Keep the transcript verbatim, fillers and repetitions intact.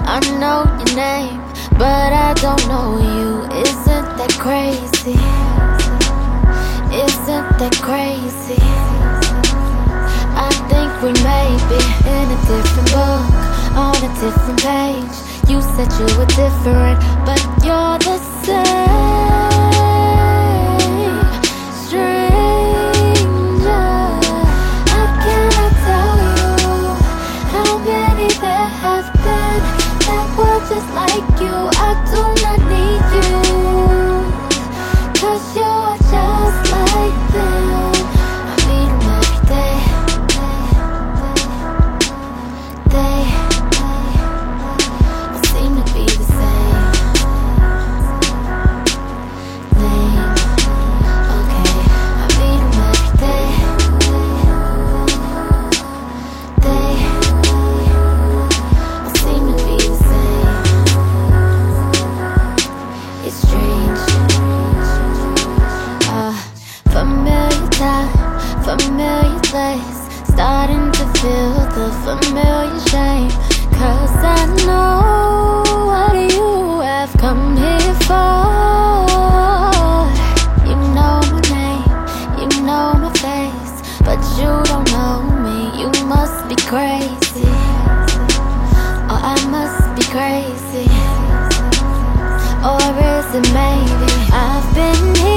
I know your name, but I don't know you. Isn't that crazy? Isn't that crazy? I think we may be in a different book, on a different page. You said you were different, but you're the same. Stranger, how can I tell you how many there have been that were just like you? I do not need you, 'cause you're just like them. I meet them every day. They all seem to be the same. Lame. Okay, I meet them every day. They all seem to be the same. It's strange. Uh, familiar time, familiar place, starting to feel the familiar shame. 'Cause I know what you have come here for. You know my name, you know my face, but you don't know me. You must be crazy, or I must be crazy. Or is it maybe I've been here